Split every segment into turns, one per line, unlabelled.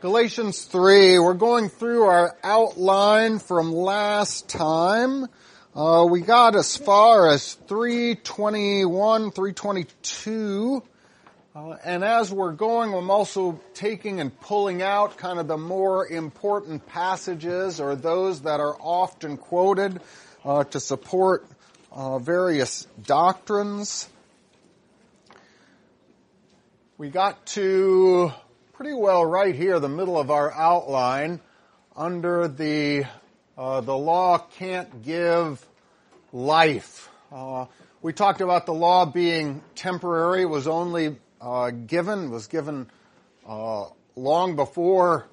Galatians 3, we're going through our outline from last time. We got as far as 3:21, 3:22. And as we're going, I'm also taking and pulling out kind of the more important passages or those that are often quoted to support various doctrines. We got to pretty well right here, the middle of our outline, under the law can't give life. We talked about the law being temporary. It was only given long before,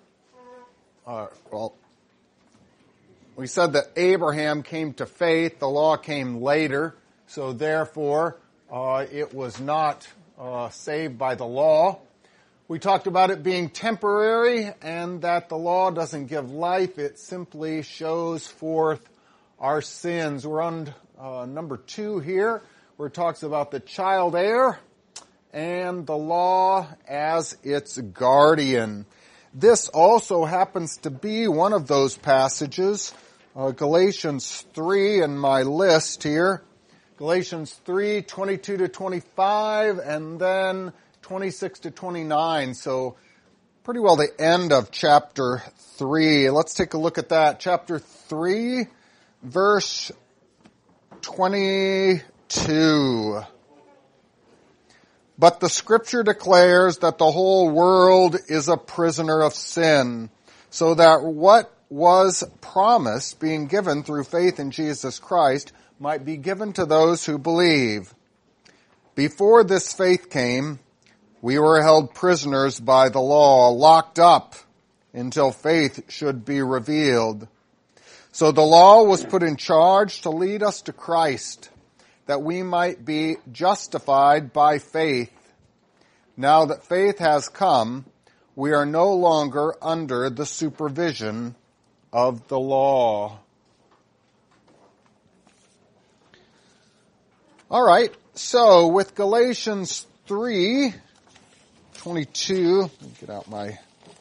we said that Abraham came to faith. The law came later, so therefore it was not saved by the law. We talked about it being temporary and that the law doesn't give life. It simply shows forth our sins. We're on number 2 here, where it talks about the child heir and the law as its guardian. This also happens to be one of those passages, Galatians 3 in my list here. Galatians 3, 22 to 25, and then 26 to 29. So pretty well the end of chapter 3. Let's take a look at that. Chapter 3, verse 22. But the scripture declares that the whole world is a prisoner of sin, so that what was promised, being given through faith in Jesus Christ, might be given to those who believe. Before this faith came, we were held prisoners by the law, locked up until faith should be revealed. So the law was put in charge to lead us to Christ, that we might be justified by faith. Now that faith has come, we are no longer under the supervision of the law. All right, so with Galatians 3:22, let me get out my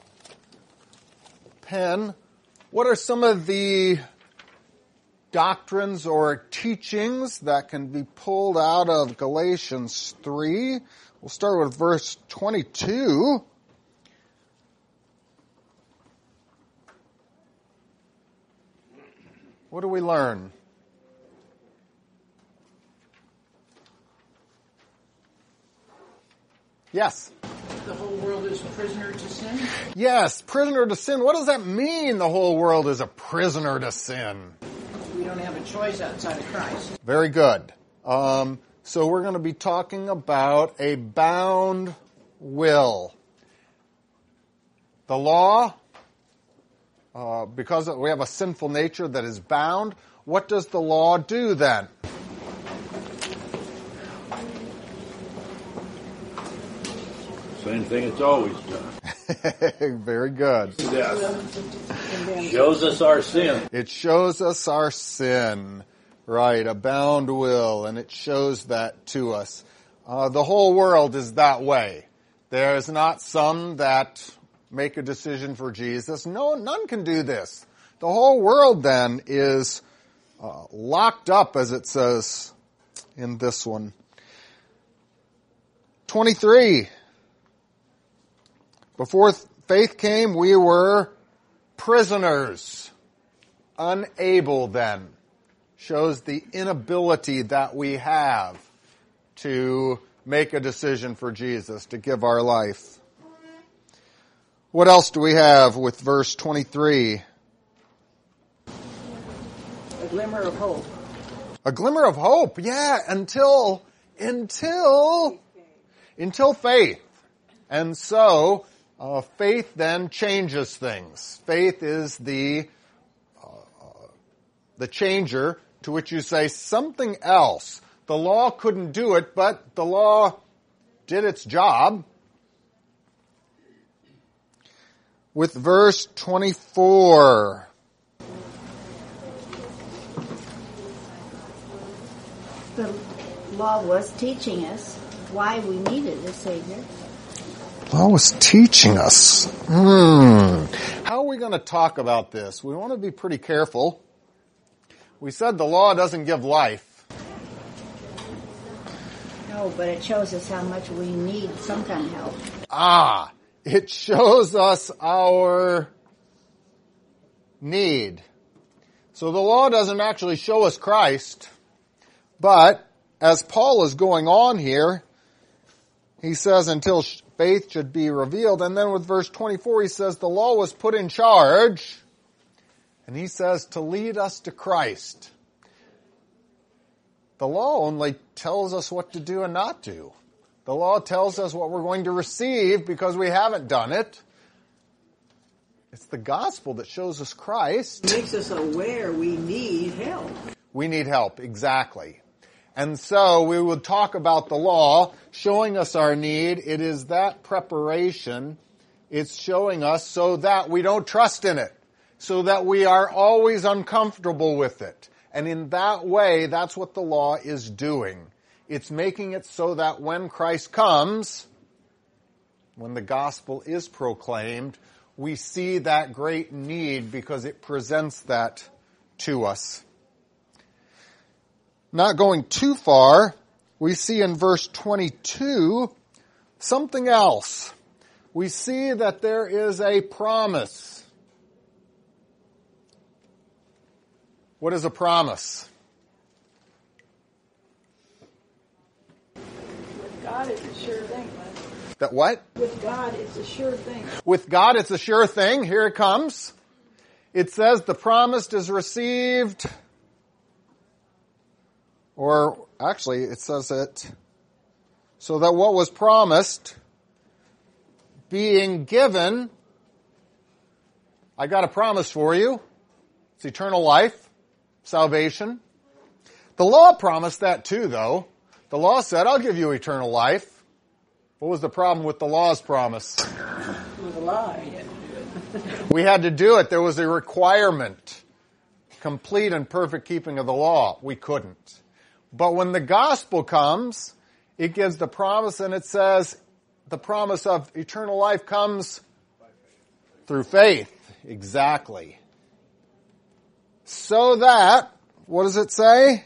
pen. What are some of the doctrines or teachings that can be pulled out of Galatians 3? We'll start with verse 22. What do we learn? Yes?
The whole world is a prisoner to sin?
Yes, prisoner to sin. What does that mean, the whole world is a prisoner to sin?
We don't have a choice outside of Christ.
Very good. So we're going to be talking about a bound will. The law, because we have a sinful nature that is bound, what does the law do then?
Same thing it's always done.
Very good.
Shows us our sin.
It shows us our sin. Right, a bound will, and it shows that to us. The whole world is that way. There's not some that make a decision for Jesus. No, none can do this. The whole world then is locked up, as it says in this one. 23. Before faith came, we were prisoners, unable then. Shows the inability that we have to make a decision for Jesus, to give our life. What else do we have with verse 23?
A glimmer of hope.
A glimmer of hope, yeah, until faith. And so, faith then changes things. Faith is the changer, to which you say something else. The law couldn't do it, but the law did its job. With verse 24.
The law was teaching us why we needed a Savior.
Law was teaching us. How are we going to talk about this? We want to be pretty careful. We said the law doesn't give life.
No, but it shows us how much we need some kind of help.
It shows us our need. So the law doesn't actually show us Christ, but as Paul is going on here, he says until faith should be revealed. And then with verse 24, he says the law was put in charge, and he says to lead us to Christ. The law only tells us what to do and not do. The law tells us what we're going to receive because we haven't done it. It's the gospel that shows us Christ.
It makes us aware we need help.
We need help, exactly. And so we would talk about the law showing us our need. It is that preparation. It's showing us so that we don't trust in it, so that we are always uncomfortable with it. And in that way, that's what the law is doing. It's making it so that when Christ comes, when the gospel is proclaimed, we see that great need because it presents that to us. Not going too far, we see in verse 22 something else. We see that there is a promise. What is a promise?
With God, it's a sure thing.
That what?
With God, it's a sure thing.
With God, it's a sure thing. Here it comes. It says the promised is received, or actually it says it, so that what was promised being given, I got a promise for you. It's eternal life, salvation. The law promised that too, though. The law said, I'll give you eternal life. What was the problem with the law's promise?
It was a lie.
We had to do it. There was a requirement. Complete and perfect keeping of the law. We couldn't. But when the gospel comes, it gives the promise, and it says the promise of eternal life comes through faith. Exactly. So that, what does it say?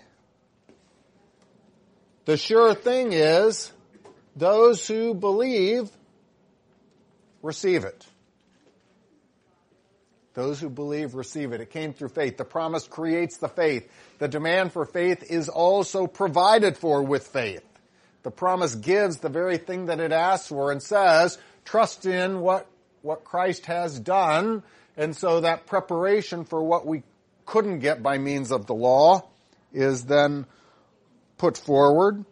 The sure thing is, those who believe receive it. Those who believe receive it. It came through faith. The promise creates the faith. The demand for faith is also provided for with faith. The promise gives the very thing that it asks for and says, trust in what Christ has done. And so that preparation for what we couldn't get by means of the law is then put forward.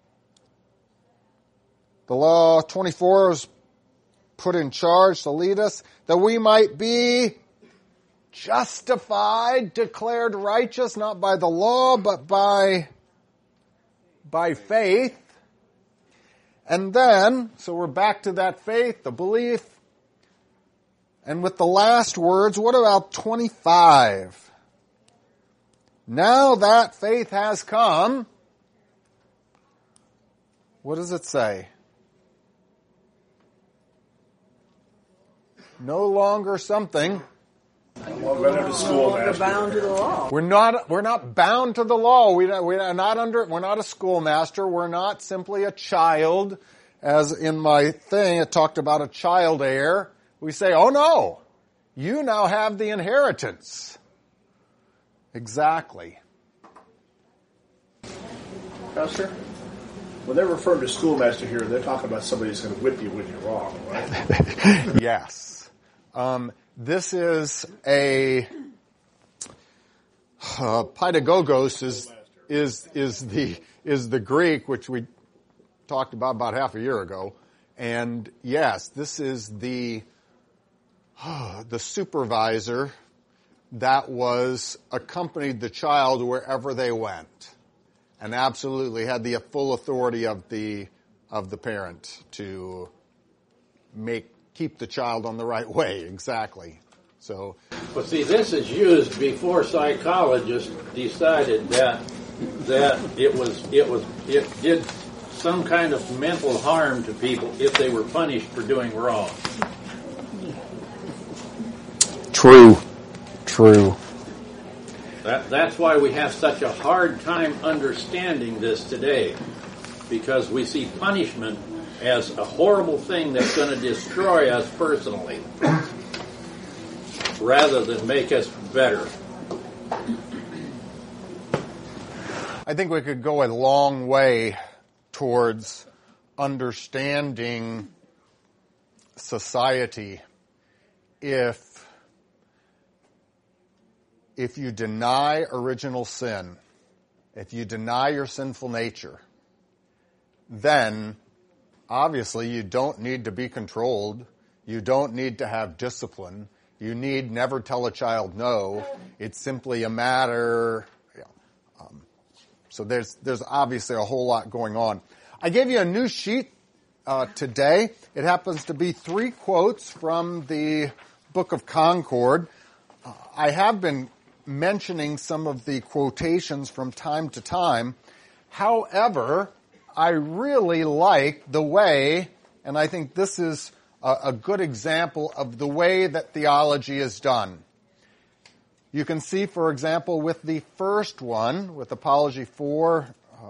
The law 24 is put in charge to lead us that we might be justified, declared righteous, not by the law, but by faith. And then, so we're back to that faith, the belief. And with the last words, what about 25? Now that faith has come, what does it say? No longer something.
No longer bound to the law.
We're not bound to the law. We're not a schoolmaster. We're not simply a child. As in my thing, it talked about a child heir. We say, oh no, you now have the inheritance. Exactly.
Pastor, when they're referring to schoolmaster here, they're talking about somebody who's going to whip you when you're wrong, right?
Yes. This is a pedagogos is the Greek, which we talked about half a year ago. And yes, this is the supervisor that was accompanied the child wherever they went, and absolutely had the full authority of the parent to keep the child on the right way. Exactly. So,
but see, this is used before psychologists decided that it did some kind of mental harm to people if they were punished for doing wrong.
True.
That's why we have such a hard time understanding this today, because we see punishment as a horrible thing that's going to destroy us personally, rather than make us better.
I think we could go a long way towards understanding society if you deny original sin, if you deny your sinful nature, then obviously you don't need to be controlled. You don't need to have discipline. You need never tell a child no. It's simply a matter. So there's obviously a whole lot going on. I gave you a new sheet today. It happens to be 3 quotes from the Book of Concord. I have been mentioning some of the quotations from time to time. However, I really like the way, and I think this is a good example of the way that theology is done. You can see, for example, with the first one, with Apology 4,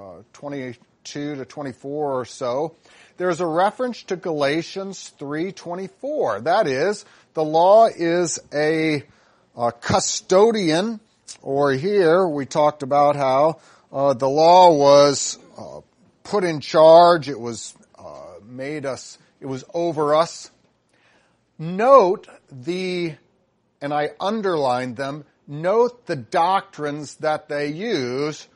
22 to 24 or so, there's a reference to Galatians 3:24. That is, the law is a custodian, or here we talked about how the law was put in charge, it was it was over us. Note and I underlined them, note the doctrines that they use,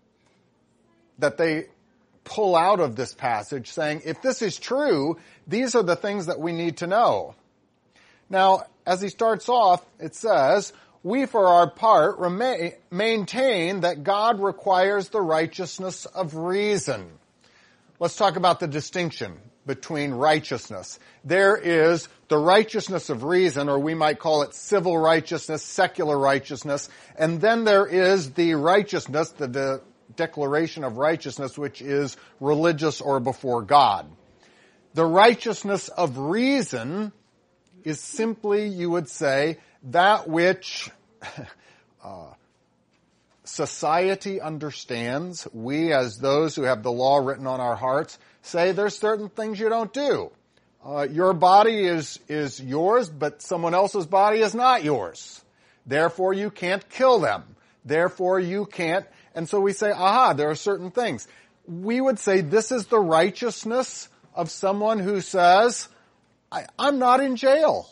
that they pull out of this passage, saying, if this is true, these are the things that we need to know. Now, as he starts off, it says, we for our part maintain that God requires the righteousness of reason. Let's talk about the distinction between righteousness. There is the righteousness of reason, or we might call it civil righteousness, secular righteousness, and then there is the righteousness, the declaration of righteousness, which is religious or before God. The righteousness of reason is simply, you would say, that which society understands. We, as those who have the law written on our hearts, say there's certain things you don't do. Your body is yours, but someone else's body is not yours. Therefore, you can't kill them. Therefore, you can't. And so we say, there are certain things. We would say this is the righteousness of someone who says, I'm not in jail.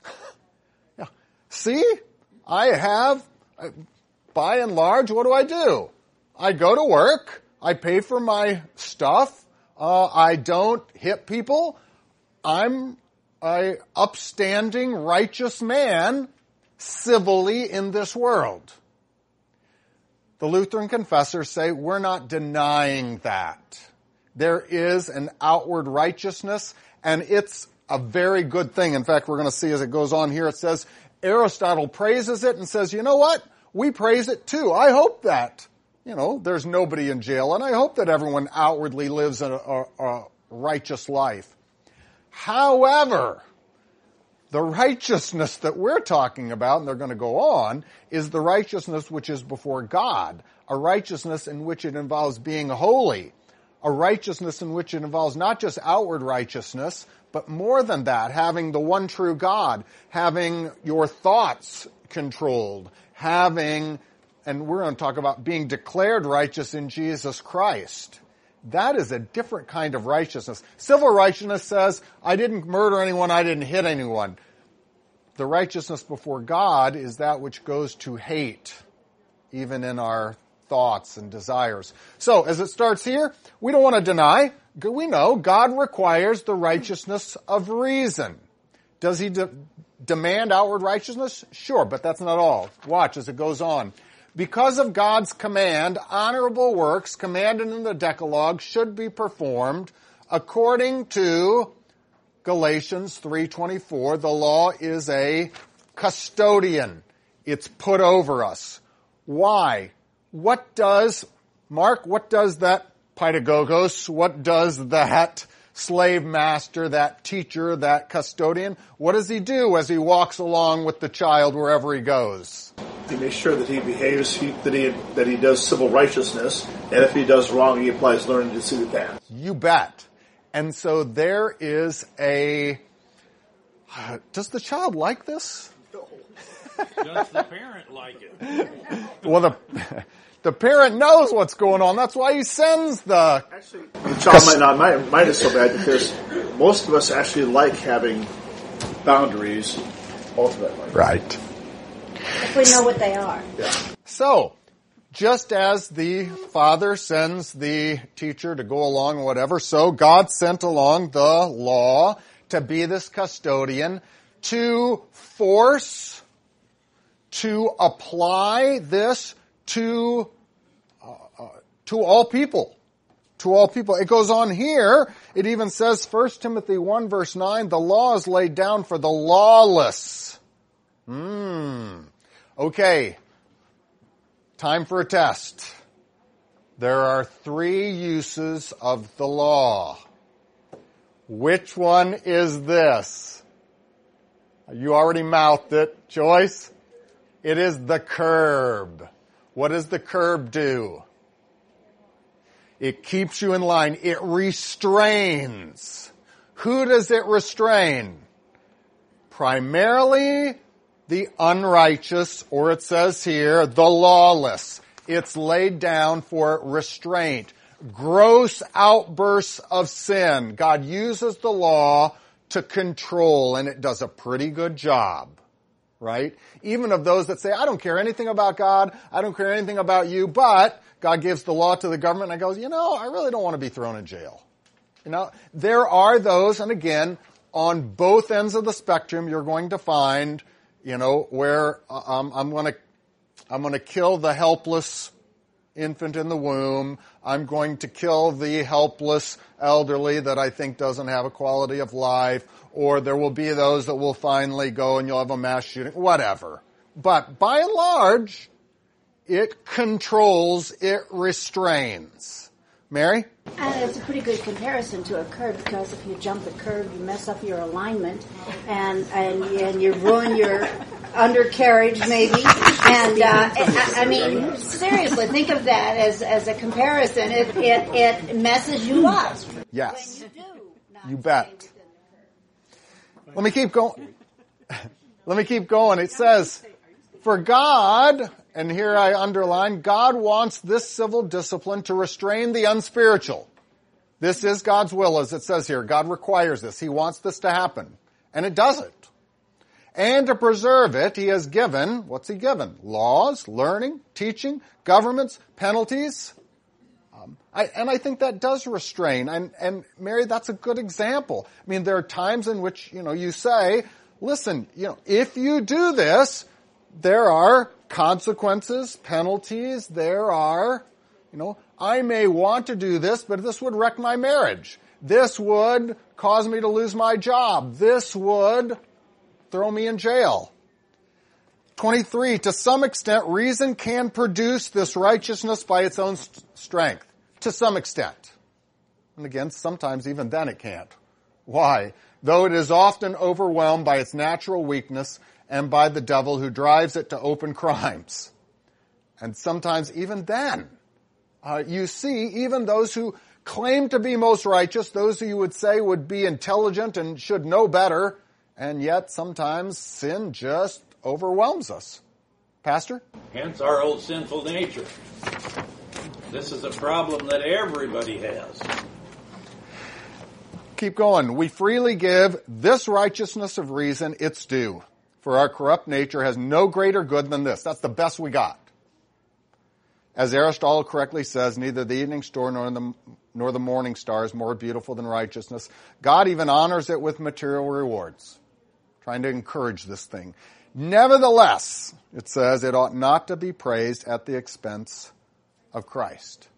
See, by and large, what do? I go to work. I pay for my stuff. I don't hit people. I'm an upstanding, righteous man civilly in this world. The Lutheran confessors say we're not denying that. There is an outward righteousness, and it's a very good thing. In fact, we're going to see as it goes on here, it says, Aristotle praises it and says, you know what? We praise it too. I hope that, there's nobody in jail, and I hope that everyone outwardly lives a righteous life. However, the righteousness that we're talking about, and they're going to go on, is the righteousness which is before God, a righteousness in which it involves being holy, a righteousness in which it involves not just outward righteousness, but more than that, having the one true God, having your thoughts controlled, and we're going to talk about being declared righteous in Jesus Christ. That is a different kind of righteousness. Civil righteousness says, I didn't murder anyone, I didn't hit anyone. The righteousness before God is that which goes to hate, even in our thoughts and desires. So, as it starts here, we don't want to deny. We know God requires the righteousness of reason. Does he demand outward righteousness? Sure, but that's not all. Watch as it goes on. Because of God's command, honorable works commanded in the Decalogue should be performed according to Galatians 3:24. The law is a custodian. It's put over us. Why? What does that Pedagogos, what does that slave master, that teacher, that custodian, what does he do as he walks along with the child wherever he goes?
He makes sure that he behaves, that he does civil righteousness, and if he does wrong, he applies learning to see that.
You bet. And so there is does the child like this?
Does the parent like it?
Well, the parent knows what's going on. That's why he sends the...
Actually, the child might not mind it so bad because most of us actually like having boundaries ultimately.
Right.
If we know what they are.
Yeah.
So, just as the father sends the teacher to go along whatever, so God sent along the law to be this custodian to force, to apply this to all people. To all people. It goes on here. It even says, 1 Timothy 1 verse 9, the law is laid down for the lawless. Okay. Time for a test. There are 3 uses of the law. Which one is this? You already mouthed it, Joyce. It is the curb. What does the curb do? It keeps you in line. It restrains. Who does it restrain? Primarily the unrighteous, or it says here, the lawless. It's laid down for restraint. Gross outbursts of sin. God uses the law to control, and it does a pretty good job. Right? Even of those that say, I don't care anything about God, I don't care anything about you, but God gives the law to the government, and I go, I really don't want to be thrown in jail. There are those, and again, on both ends of the spectrum, you're going to find, where I'm going to kill the helpless infant in the womb. I'm going to kill the helpless elderly that I think doesn't have a quality of life. Or there will be those that will finally go and you'll have a mass shooting, whatever. But by and large, it controls, it restrains. Mary?
It's a pretty good comparison to a curb, because if you jump a curb, you mess up your alignment and you ruin your undercarriage maybe. And I mean, seriously, think of that as a comparison. It messes you up.
Yes.
When you do not
You bet.
stay within the curb.
Let me keep going. It says, for God, and here I underline, God wants this civil discipline to restrain the unspiritual. This is God's will, as it says here. God requires this. He wants this to happen. And it doesn't. And to preserve it, He has given, what's He given? Laws, learning, teaching, governments, penalties. I think that does restrain. And Mary, that's a good example. I mean, there are times in which, you say, listen, if you do this, there are consequences, penalties, there are, I may want to do this, but this would wreck my marriage. This would cause me to lose my job. This would throw me in jail. 23, to some extent, reason can produce this righteousness by its own strength. To some extent. And again, sometimes even then it can't. Why? Though it is often overwhelmed by its natural weakness and by the devil who drives it to open crimes. And sometimes even then, you see even those who claim to be most righteous, those who you would say would be intelligent and should know better, and yet sometimes sin just overwhelms us. Pastor?
Hence our old sinful nature. This is a problem that everybody has.
Keep going. We freely give this righteousness of reason its due. For our corrupt nature has no greater good than this. That's the best we got. As Aristotle correctly says, neither the evening star nor the morning star is more beautiful than righteousness. God even honors it with material rewards. Trying to encourage this thing. Nevertheless, it says, it ought not to be praised at the expense of Christ.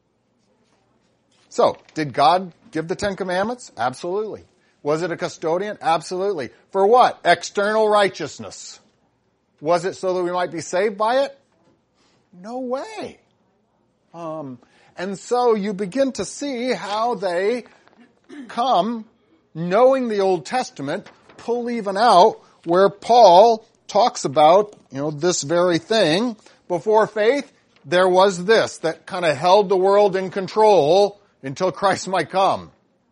So, did God give the 10 Commandments? Absolutely. Was it a custodian? Absolutely. For what? External righteousness. Was it so that we might be saved by it? No way. And so you begin to see how they come, knowing the Old Testament, pull even out where Paul talks about, this very thing. Before faith, there was this that kind of held the world in control until Christ might come.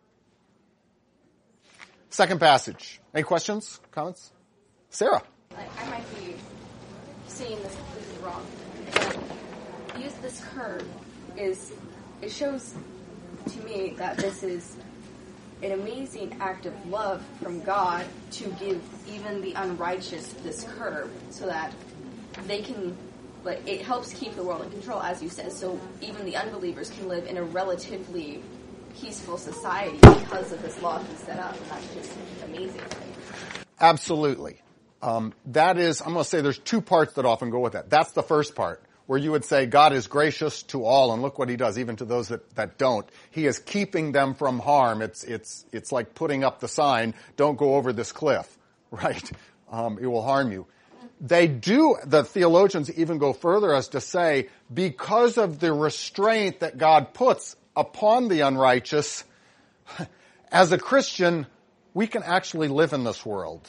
Second passage. Any questions, comments? Sarah.
I might be seeing this completely wrong. Use this curve it shows to me that this is an amazing act of love from God to give even the unrighteous this curve so that they can, it helps keep the world in control, as you said, so even the unbelievers can live in a relatively peaceful society because of this law he set up, and that's just amazing.
Absolutely. That is, I'm going to say there's two parts that often go with that. That's the first part, where you would say God is gracious to all, and look what he does, even to those that don't. He is keeping them from harm. It's like putting up the sign, don't go over this cliff, right? It will harm you. The theologians even go further as to say, because of the restraint that God puts upon the unrighteous, as a Christian, we can actually live in this world.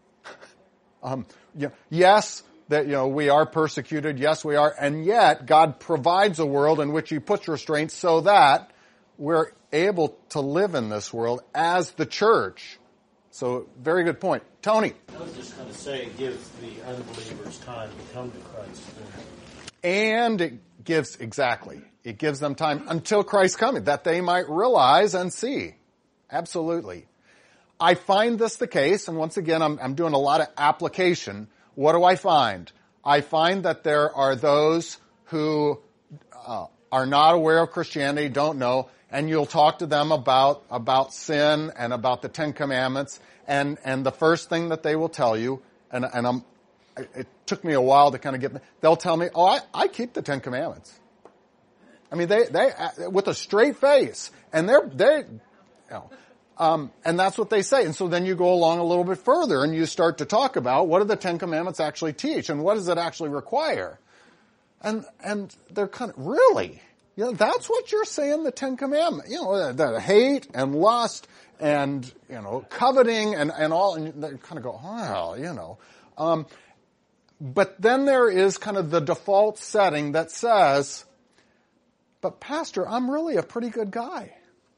Yes, that, we are persecuted. Yes, we are. And yet, God provides a world in which he puts restraints so that we're able to live in this world as the church. So, very good point. Tony.
I was just going to say it gives the unbelievers time to come to Christ.
And it gives them time until Christ's coming, that they might realize and see. Absolutely. I find this the case, and once again, I'm doing a lot of application. What do I find? I find that there are those who are not aware of Christianity, don't know, and you'll talk to them about sin and about the Ten Commandments, and the first thing that they will tell you, it took me a while to kind of get, they'll tell me, I keep the Ten Commandments. I mean, they with a straight face, and and that's what they say. And so then you go along a little bit further and you start to talk about what do the Ten Commandments actually teach and what does it actually require? And they're kind of, really? That's what you're saying, the Ten Commandments. The hate and lust and, coveting and all, and they kind of go, well, but then there is kind of the default setting that says, but Pastor, I'm really a pretty good guy.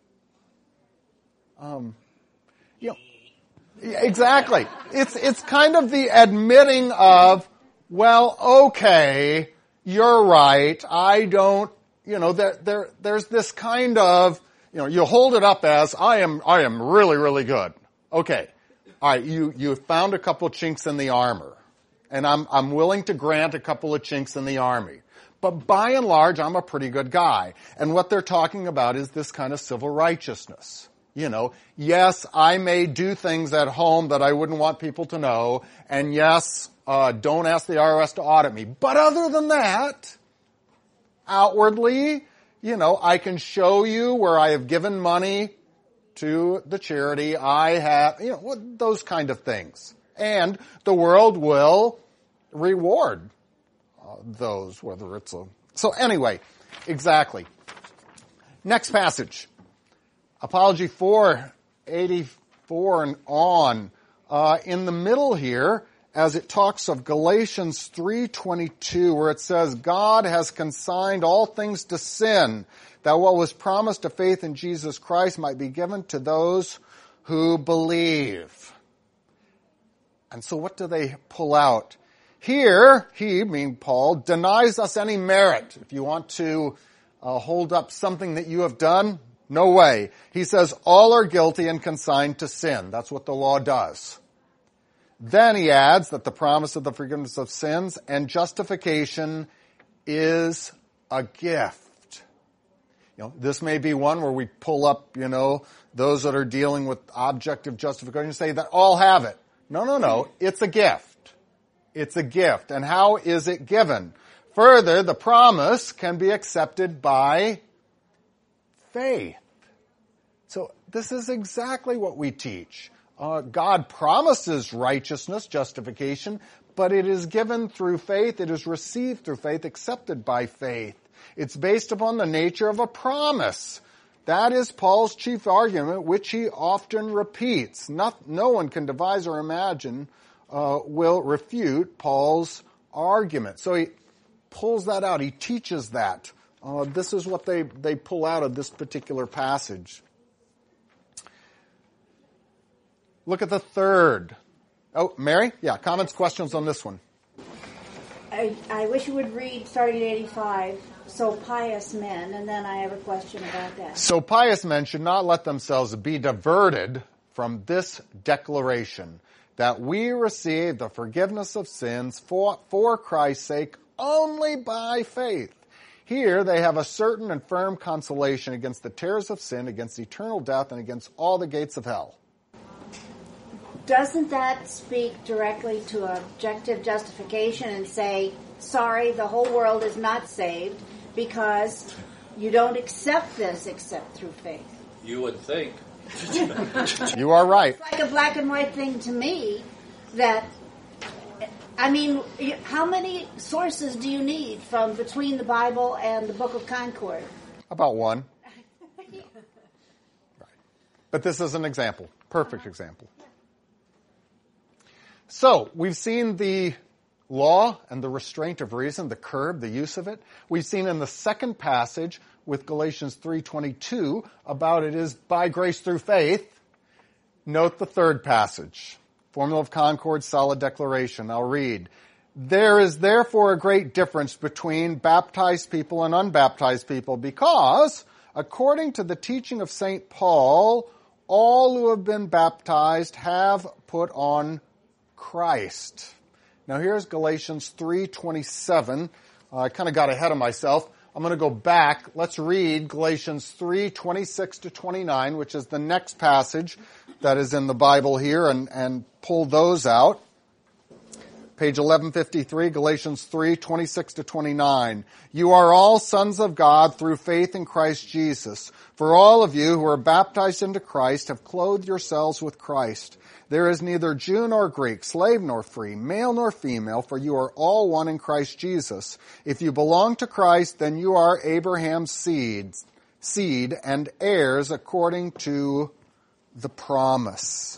Exactly. It's kind of the admitting of, well, okay, you're right. I don't, there's this kind of, you hold it up as, I am really, really good. Okay. All right. You found a couple chinks in the armor, and I'm willing to grant a couple of chinks in the army. But by and large, I'm a pretty good guy. And what they're talking about is this kind of civil righteousness. Yes, I may do things at home that I wouldn't want people to know. And yes, don't ask the IRS to audit me. But other than that, outwardly, I can show you where I have given money to the charity. I have, those kind of things. And the world will reward those, whether it's so anyway, exactly. Next passage. Apology 4:84 and on. In the middle here, as it talks of Galatians 3:22, where it says, God has consigned all things to sin, that what was promised to faith in Jesus Christ might be given to those who believe. And so what do they pull out? Here, Paul, denies us any merit. If you want to hold up something that you have done, no way. He says all are guilty and consigned to sin. That's what the law does. Then he adds that the promise of the forgiveness of sins and justification is a gift. This may be one where we pull up, those that are dealing with objective justification and say that all have it. No. It's a gift. It's a gift. And how is it given? Further, the promise can be accepted by faith. So this is exactly what we teach. God promises righteousness, justification, but it is given through faith. It is received through faith, accepted by faith. It's based upon the nature of a promise. That is Paul's chief argument, which he often repeats. No one can devise or imagine will refute Paul's argument. So he pulls that out. He teaches that. This is what they pull out of this particular passage. Look at the third. Oh, Mary? Yeah, comments, questions on this one?
I wish you would read, starting at 85, so pious men, and then I have a question about that.
So pious men should not let themselves be diverted from this declaration, that we receive the forgiveness of sins for Christ's sake only by faith. Here they have a certain and firm consolation against the terrors of sin, against eternal death, and against all the gates of hell.
Doesn't that speak directly to objective justification and say, sorry, the whole world is not saved because you don't accept this except through faith?
You would think.
You are right.
It's like a black and white thing to me that, I mean, how many sources do you need from between the Bible and the Book of Concord?
About one. Right. But this is an example. Perfect example. So, we've seen the law and the restraint of reason, the curb, the use of it. We've seen in the second passage with Galatians 3:22 about it is by grace through faith. Note the third passage. Formula of Concord, solid declaration. I'll read. There is therefore a great difference between baptized people and unbaptized people because, according to the teaching of St. Paul, all who have been baptized have put on Christ. Now here's Galatians 3:27. I kind of got ahead of myself. I'm going to go back. Let's read Galatians 3:26 to 29, which is the next passage that is in the Bible here, and pull those out. Page 1153, Galatians 3:26 to 29. You are all sons of God through faith in Christ Jesus. For all of you who are baptized into Christ have clothed yourselves with Christ. There is neither Jew nor Greek, slave nor free, male nor female, for you are all one in Christ Jesus. If you belong to Christ, then you are Abraham's seed and heirs according to the promise.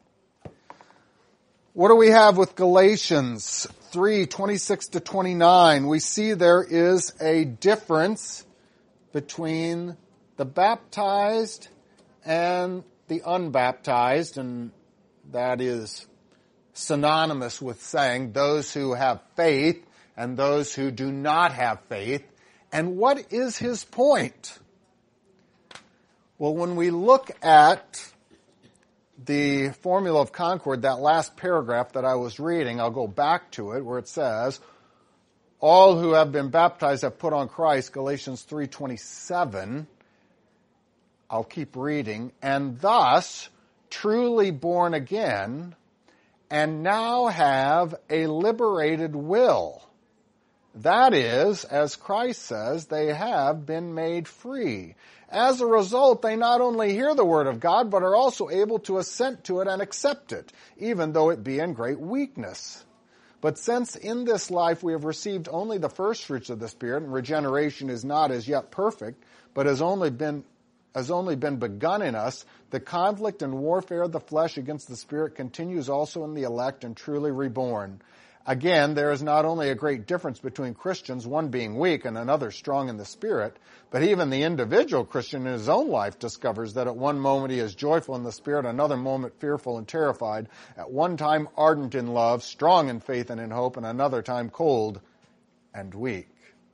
What do we have with Galatians 3:26 to 29? We see there is a difference between the baptized and the unbaptized, and that is synonymous with saying those who have faith and those who do not have faith. And what is his point? Well, when we look at the Formula of Concord, that last paragraph that I was reading, I'll go back to it, where it says, all who have been baptized have put on Christ, Galatians 3:27. I'll keep reading. And thus, truly born again, and now have a liberated will. That is, as Christ says, they have been made free. As a result, they not only hear the word of God, but are also able to assent to it and accept it, even though it be in great weakness. But since in this life we have received only the first fruits of the Spirit, and regeneration is not as yet perfect, but has only been begun in us, the conflict and warfare of the flesh against the Spirit continues also in the elect and truly reborn. Again, there is not only a great difference between Christians, one being weak and another strong in the Spirit, but even the individual Christian in his own life discovers that at one moment he is joyful in the Spirit, another moment fearful and terrified, at one time ardent in love, strong in faith and in hope, and another time cold and weak.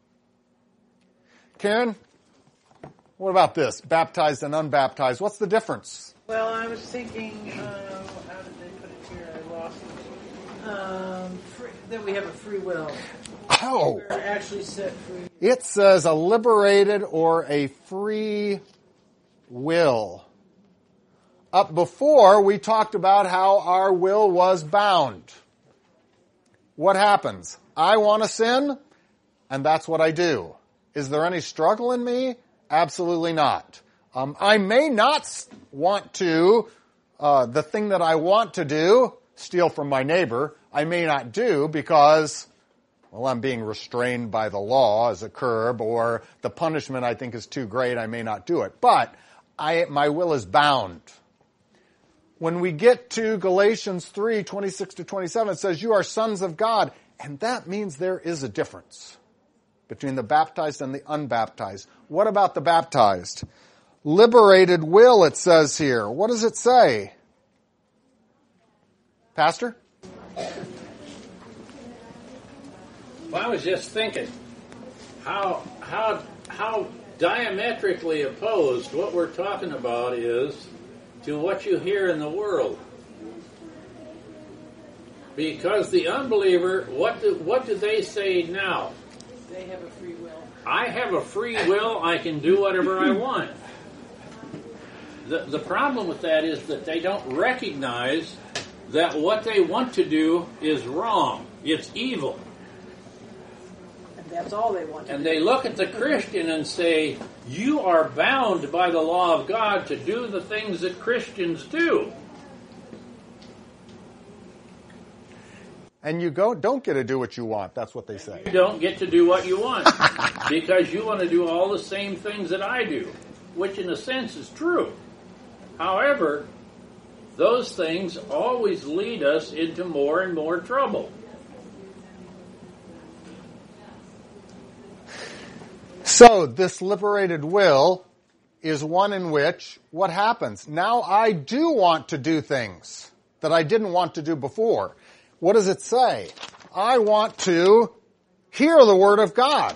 Karen, what about this? Baptized and unbaptized. What's the difference?
Well, I was thinking, how did they put it here? I lost it. That we have a free will.
Oh.
We're actually set free.
It says a liberated or a free will. Up before, we talked about how our will was bound. What happens? I want to sin, and that's what I do. Is there any struggle in me? Absolutely not. I may not want to, the thing that I want to do, steal from my neighbor, I may not do because Well, I'm being restrained by the law as a curb, or the punishment I think is too great, I may not do it. But my will is bound. When we get to Galatians 3, 26 to 27, it says, you are sons of God. And that means there is a difference between the baptized and the unbaptized. What about the baptized? Liberated will, it says here. What does it say? Pastor?
Well, I was just thinking how diametrically opposed what we're talking about is to what you hear in the world. Because the unbeliever, what do they say now?
They have a free will.
I have a free will, I can do whatever I want. The problem with that is that they don't recognize that what they want to do is wrong. It's evil.
And that's all they want to
And
do.
they look at the Christian and say, you are bound by the law of God to do the things that Christians do.
And you don't get to do what you want. That's what they say.
You don't get to do what you want because you want to do all the same things that I do, which in a sense is true. However, those things always lead us into more and more trouble.
So this liberated will is one in which what happens? Now I do want to do things that I didn't want to do before. What does it say? I want to hear the Word of God.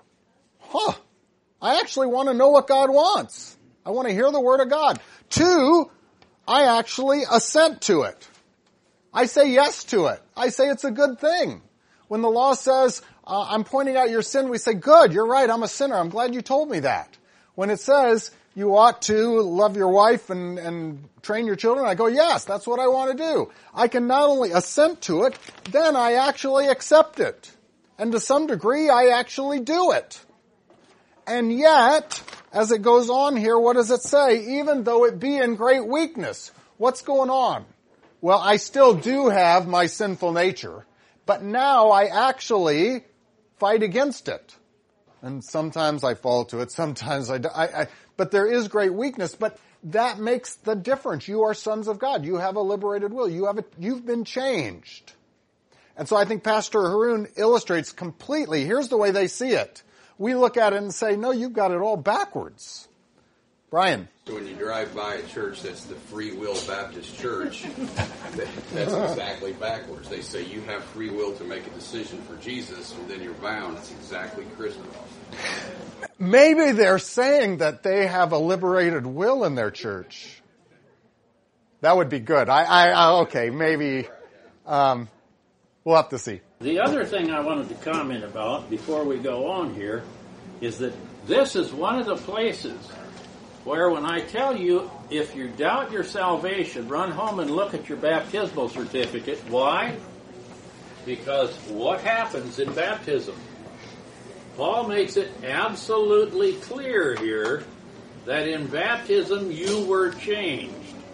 I actually want to know what God wants. I want to hear the Word of God. 2, I actually assent to it. I say yes to it. I say it's a good thing. When the law says, I'm pointing out your sin, we say, good, you're right, I'm a sinner. I'm glad you told me that. When it says, you ought to love your wife and train your children, I go, yes, that's what I want to do. I can not only assent to it, then I actually accept it. And to some degree, I actually do it. And yet, as it goes on here, what does it say? Even though it be in great weakness. What's going on? Well, I still do have my sinful nature, but now I actually fight against it. And sometimes I fall to it, sometimes but there is great weakness, but that makes the difference. You are sons of God. You have a liberated will. You've been changed. And so I think Pastor Haroon illustrates completely. Here's the way they see it. We look at it and say, no, you've got it all backwards. Brian.
So when you drive by a church that's the Free Will Baptist Church, that's exactly backwards. They say you have free will to make a decision for Jesus, and then you're bound. It's exactly Christmas.
Maybe they're saying that they have a liberated will in their church. That would be good. Okay, maybe we'll have to see.
The other thing I wanted to comment about before we go on here is that this is one of the places where when I tell you, if you doubt your salvation, run home and look at your baptismal certificate. Why? Because what happens in baptism? Paul makes it absolutely clear here that in baptism you were changed.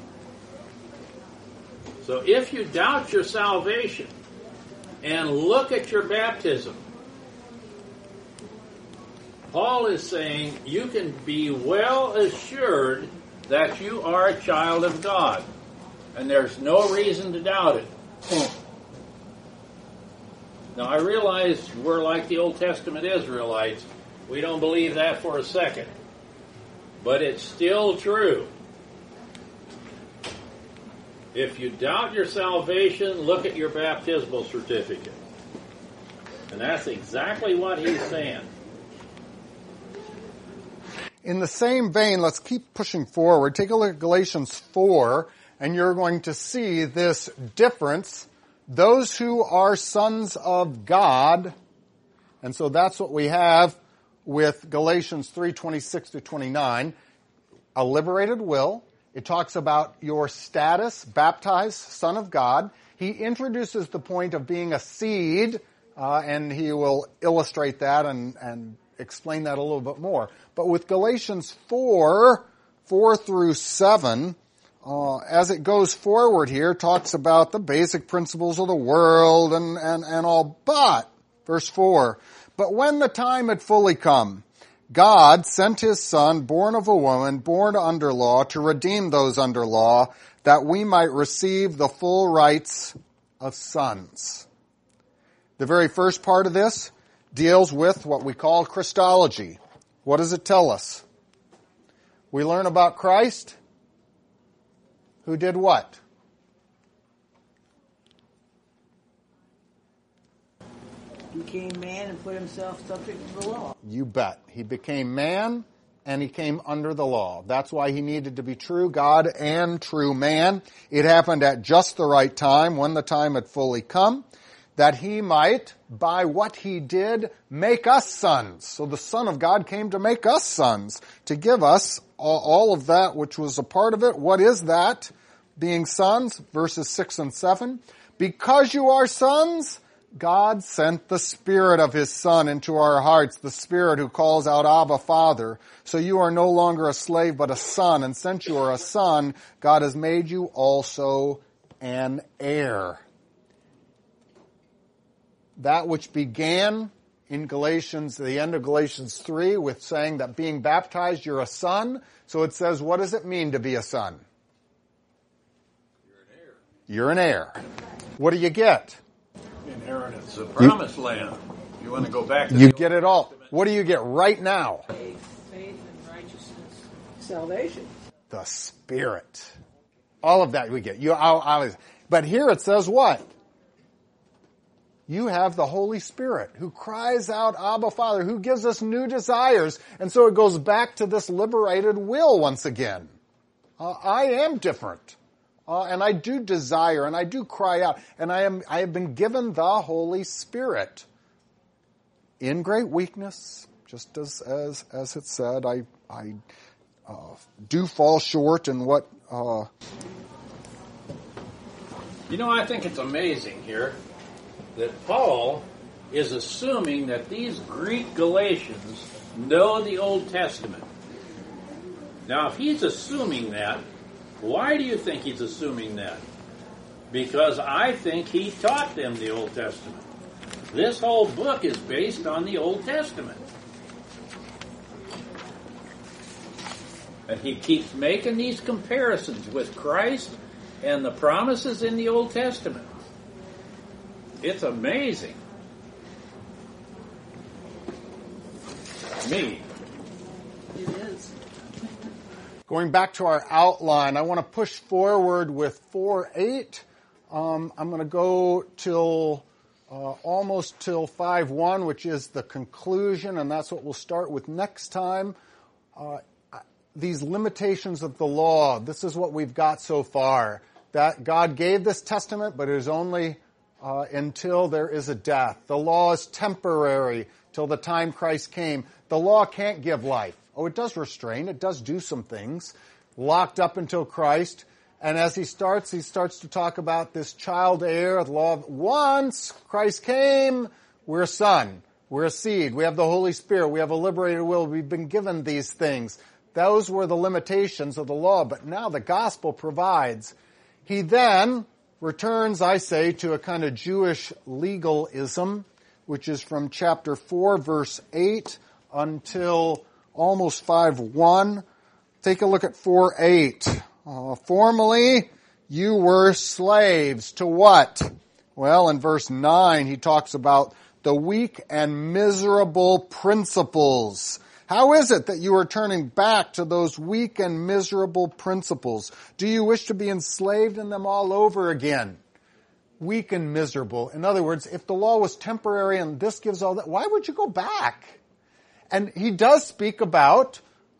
So if you doubt your salvation and look at your baptism, Paul is saying you can be well assured that you are a child of God. And there's no reason to doubt it. Now I realize we're like the Old Testament Israelites. We don't believe that for a second. But it's still true. If you doubt your salvation, look at your baptismal certificate. And that's exactly what he's saying.
In the same vein, let's keep pushing forward. Take a look at Galatians 4, and you're going to see this difference. Those who are sons of God, and so that's what we have with Galatians 3:26 to 29, a liberated will. It talks about your status, baptized son of God. He introduces the point of being a seed, and he will illustrate that and explain that a little bit more. But with Galatians 4 through 7, as it goes forward here, talks about the basic principles of the world and all. But Verse 4, but when the time had fully come, God sent his Son, born of a woman, born under law, to redeem those under law, that we might receive the full rights of sons. The very first part of this deals with what we call Christology. What does it tell us? We learn about Christ, who did what?
Became man and put himself subject to the law.
You bet. He became man and he came under the law. That's why he needed to be true God and true man. It happened at just the right time, when the time had fully come, that he might, by what he did, make us sons. So the Son of God came to make us sons, to give us all of that which was a part of it. What is that? Being sons, verses 6 and 7. Because you are sons, God sent the Spirit of His Son into our hearts, the Spirit who calls out, Abba, Father. So you are no longer a slave, but a son. And since you are a son, God has made you also an heir. That which began in Galatians, the end of Galatians 3, with saying that being baptized, you're a son. So it says, what does it mean to be a son? You're an heir. What do you get?
Inheritance, the promised land. You want to go back to
you get it all. What do you get right now?
Faith and righteousness. Salvation.
The Spirit. All of that we get. But here it says what? You have the Holy Spirit who cries out, Abba, Father, who gives us new desires. And so it goes back to this liberated will once again. I am different. And I do desire, and I do cry out, and I have been given the Holy Spirit in great weakness, just as it said. I do fall short in what.
I think it's amazing here that Paul is assuming that these Greek Galatians know the Old Testament. Now, if he's assuming that, why do you think he's assuming that? Because I think he taught them the Old Testament. This whole book is based on the Old Testament. And he keeps making these comparisons with Christ and the promises in the Old Testament. It's amazing. Me.
It is.
Going back to our outline, I want to push forward with 4:8. I'm going to go till almost till 5:1, which is the conclusion, and that's what we'll start with next time. These limitations of the law, this is what we've got so far. That God gave this testament, but it is only until there is a death. The law is temporary till the time Christ came. The law can't give life. Oh, it does restrain. It does do some things. Locked up until Christ. And as he starts to talk about this child heir, the law of once Christ came, we're a son. We're a seed. We have the Holy Spirit. We have a liberated will. We've been given these things. Those were the limitations of the law. But now the gospel provides. He then returns, I say, to a kind of Jewish legalism, which is from chapter 4, verse 8 until almost 5:1. Take a look at 4:8. Formerly, you were slaves to what? Well, in verse 9, he talks about the weak and miserable principles. How is it that you are turning back to those weak and miserable principles? Do you wish to be enslaved in them all over again? Weak and miserable. In other words, if the law was temporary and this gives all that, why would you go back? And he does speak about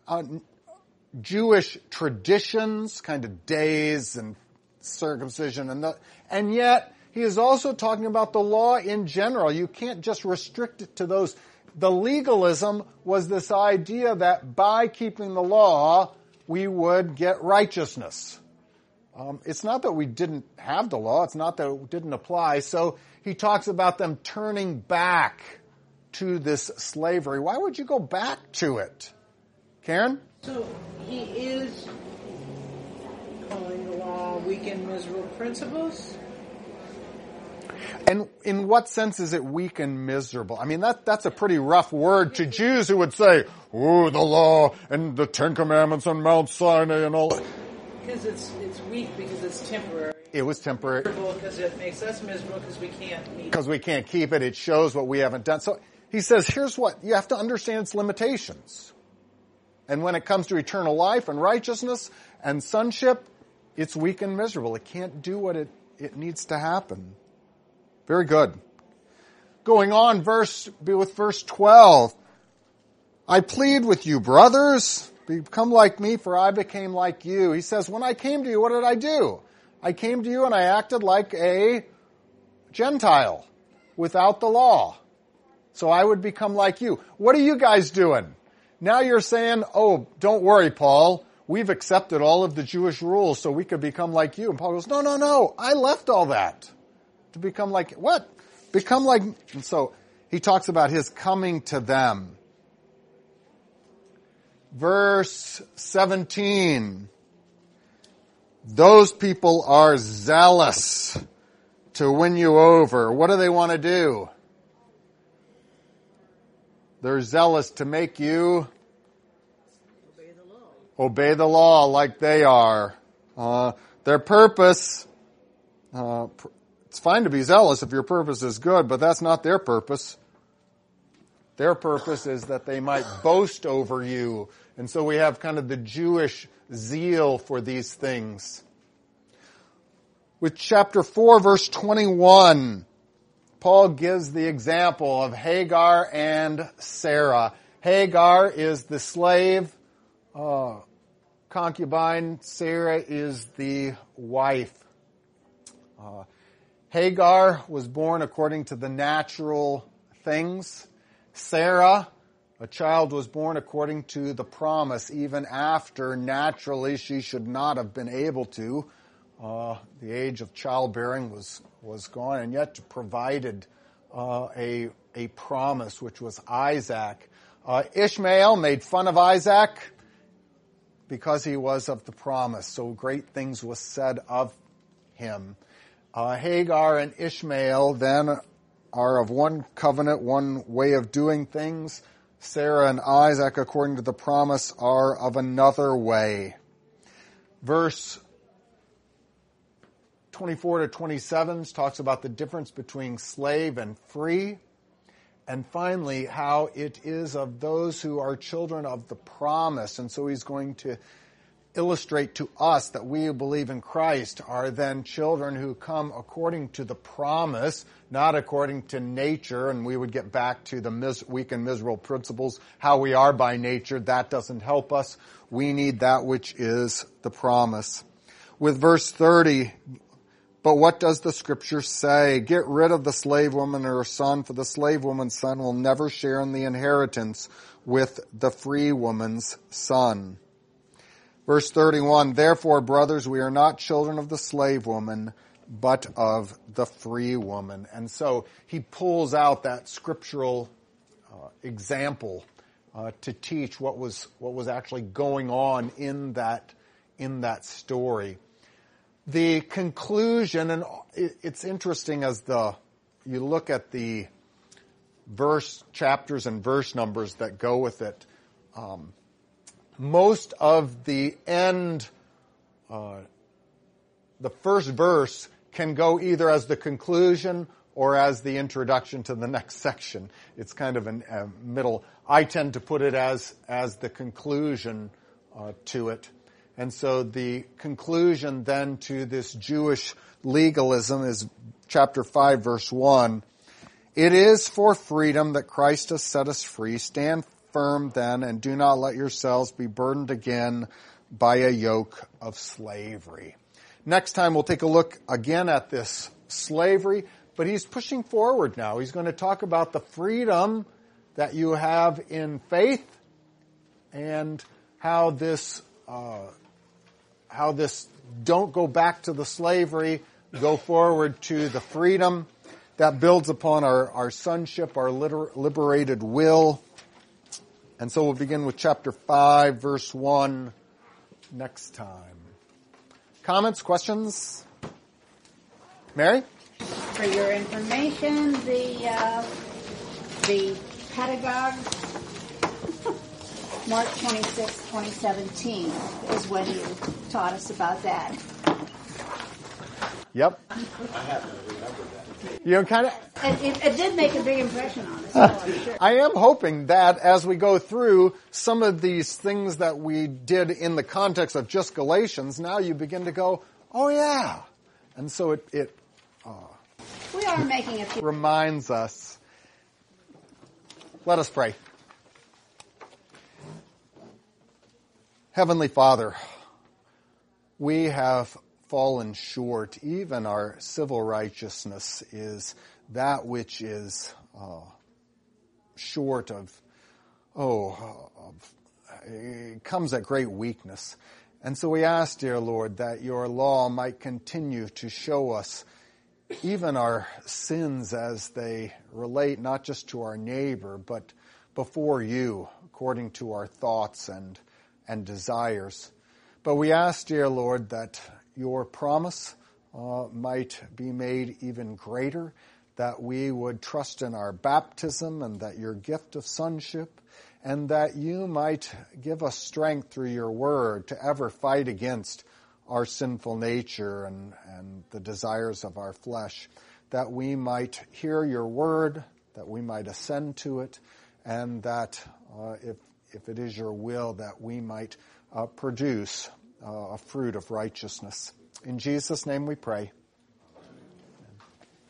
Jewish traditions, kind of days and circumcision, and yet he is also talking about the law in general. You can't just restrict it to those. The legalism was this idea that by keeping the law, we would get righteousness. It's not that we didn't have the law. It's not that it didn't apply. So he talks about them turning back to this slavery. Why would you go back to it? Karen?
So he is calling the law weak and miserable principles?
And in what sense is it weak and miserable? I mean, that's a pretty rough word to Jews who would say, "Oh, the law and the Ten Commandments on Mount Sinai and all."
Because it's weak because it's temporary.
It was temporary.
Miserable because it makes us miserable because we can't meet it.
Because we can't keep it. It shows what we haven't done. So he says, here's what, you have to understand its limitations. And when it comes to eternal life and righteousness and sonship, it's weak and miserable. It can't do what it needs to happen. Very good. Going on with verse 12. I plead with you, brothers, become like me, for I became like you. He says, when I came to you, what did I do? I came to you and I acted like a Gentile without the law. So I would become like you. What are you guys doing? Now you're saying, oh, don't worry, Paul. We've accepted all of the Jewish rules so we could become like you. And Paul goes, no. I left all that to become like, what? Become like, and so he talks about his coming to them. Verse 17. Those people are zealous to win you over. What do they want to do? They're zealous to make you obey the law like they are. Their purpose, it's fine to be zealous if your purpose is good, but that's not their purpose. Their purpose is that they might boast over you. And so we have kind of the Jewish zeal for these things. With chapter 4, verse 21, Paul gives the example of Hagar and Sarah. Hagar is the slave concubine. Sarah is the wife. Hagar was born according to the natural things. Sarah, a child, was born according to the promise, even after naturally she should not have been able to. The age of childbearing was gone, and yet provided a promise, which was Isaac. Ishmael made fun of Isaac because he was of the promise, so great things was said of him. Hagar and Ishmael then are of one covenant, one way of doing things. Sarah and Isaac, according to the promise, are of another way. Verse 24 to 27 talks about the difference between slave and free. And finally, how it is of those who are children of the promise. And so he's going to illustrate to us that we who believe in Christ are then children who come according to the promise, not according to nature. And we would get back to the weak and miserable principles, how we are by nature. That doesn't help us. We need that which is the promise. With verse 30, but what does the scripture say? Get rid of the slave woman or her son, for the slave woman's son will never share in the inheritance with the free woman's son. Verse 31, therefore, brothers, we are not children of the slave woman, but of the free woman. And so he pulls out that scriptural example to teach what was actually going on in that story. The conclusion, and it's interesting as you look at the chapters and verse numbers that go with it. Most of the end, the first verse can go either as the conclusion or as the introduction to the next section. It's kind of a middle. I tend to put it as the conclusion to it. And so the conclusion then to this Jewish legalism is chapter 5, verse 1. It is for freedom that Christ has set us free. Stand firm then, and do not let yourselves be burdened again by a yoke of slavery. Next time we'll take a look again at this slavery, but he's pushing forward now. He's going to talk about the freedom that you have in faith and how this don't go back to the slavery, go forward to the freedom that builds upon our sonship, our liberated will. And so we'll begin with chapter 5, verse 1 next time. Comments, questions? Mary?
For your information, the pedagogue, March 26, 2017 is when you taught us about that.
Yep.
I happen to remember that.
You know, kind of.
It did make a big impression on us, so I'm sure.
I am hoping that as we go through some of these things that we did in the context of just Galatians, now you begin to go, oh yeah. And so it
We are making a few.
reminds us. Let us pray. Heavenly Father, we have fallen short. Even our civil righteousness is that which is short of, it comes at great weakness. And so we ask, dear Lord, that your law might continue to show us even our sins as they relate not just to our neighbor, but before you, according to our thoughts and desires. But we ask, dear Lord, that your promise might be made even greater, that we would trust in our baptism and that your gift of sonship, and that you might give us strength through your word to ever fight against our sinful nature and the desires of our flesh, that we might hear your word, that we might ascend to it, and that if it is your will, that we might produce a fruit of righteousness. In Jesus' name we pray.